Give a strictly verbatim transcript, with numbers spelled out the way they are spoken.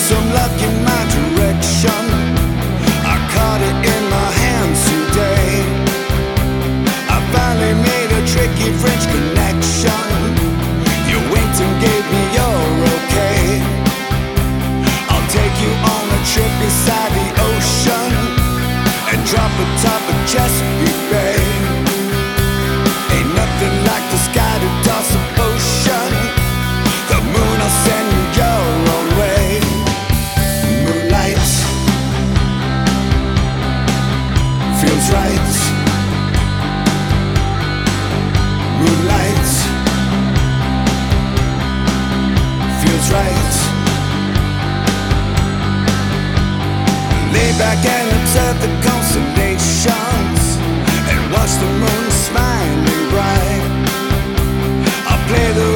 some luck in my direction. I caught it in my hands today. I finally made a tricky French connection. You winked and gave me your okay. I'll take you on a trip beside the ocean and drop atop of Chesapeake Bay. Ain't nothing like the sky to toss a potion. The moon will send you your own way. Moonlight feels right. Moonlight feels right. Lay back and observe the constellations and watch the moon smiling bright. I'll play the